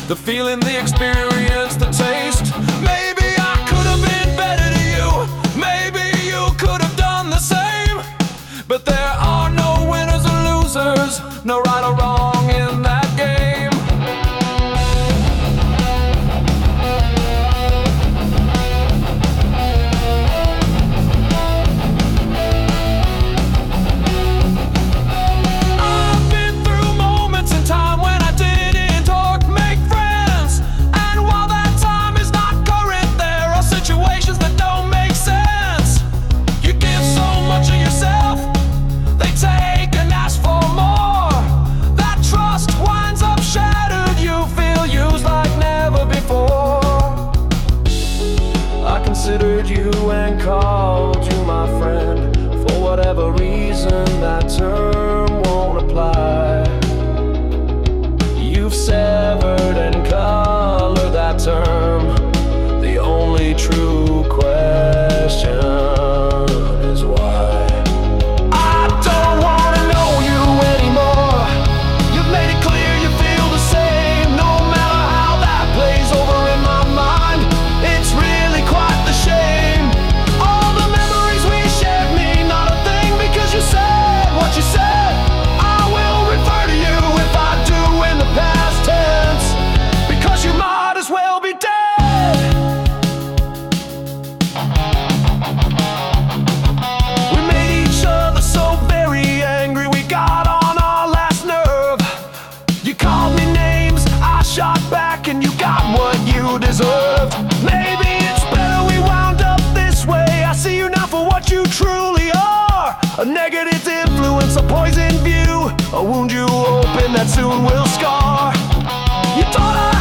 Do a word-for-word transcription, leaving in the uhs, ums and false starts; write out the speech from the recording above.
The feeling, the experience, the taste. Maybe I could have been better to you. Maybe you could have done the same. But there are no winners or losers, no right or wrong in that game. I've been through moments in time when I didn't talk, make friends. And while that time is not current, there are situations that don't make sense. You give so much of yourself, they take and ask for more. That trust winds up shattered, you feel used like never before. I considered you and called you my friend. For whatever reason, that term won't apply. You've severed and colored that term. The only true question is why. I don't wanna know you anymore. You've made it clear you feel the same. No matter how that plays over in my mind, it's really quite the shame. All the memories we shared mean not a thing because you said what you said. I will refer to you if I do in the past tense, because you might as well be dead. We made each other so very angry, we got on our last nerve. You called me names, I shot back, and you got what you deserved. Maybe it's better we wound up this way. I see you now for what you truly are. A negative influence, a poisoned view, a wound you open that soon will scar. You thought I